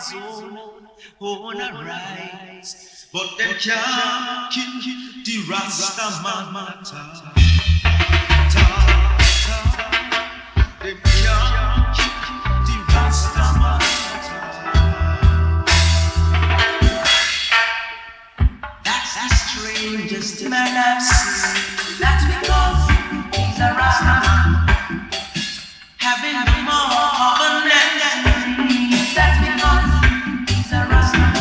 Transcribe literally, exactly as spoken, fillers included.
his own, own a rise. But them can't kill the Rasta man matter. Them can't kill the Rasta man matter. That's the strangest man I've seen. That's because he's a Rasta man, having the more than me. That's because he's a Rasta man.